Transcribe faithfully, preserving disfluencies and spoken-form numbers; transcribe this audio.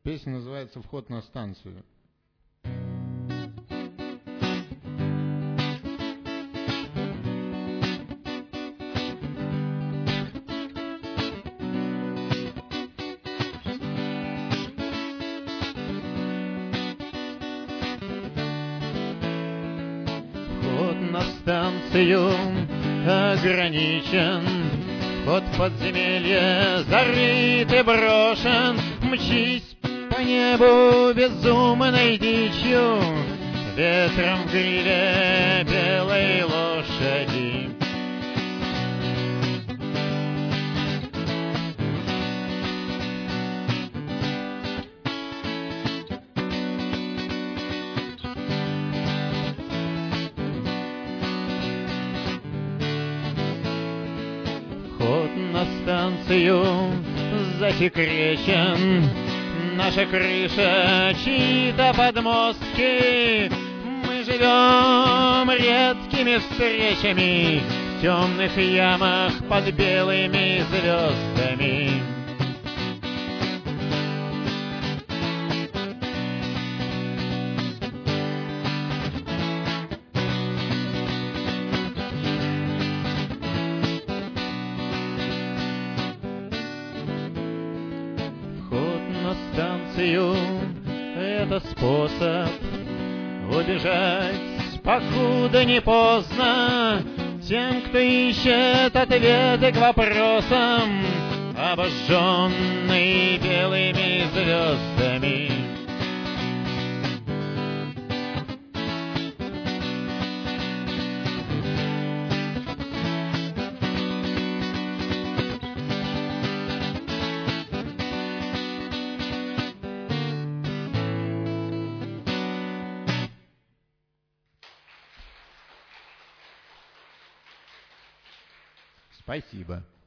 Песня называется «Вход на станцию». Вход на станцию ограничен, вход в подземелье зарыт и брошен. Мчись по небу безумной дичью, ветром в гриве белой лошади. Вход на станцию засекречен, наша крыша чьи-то подмостки. Мы живем редкими встречами в темных ямах под белыми звездами. На станцию — это способ убежать, покуда не поздно, тем, кто ищет ответы к вопросам, обожженный белыми звездами. Спасибо.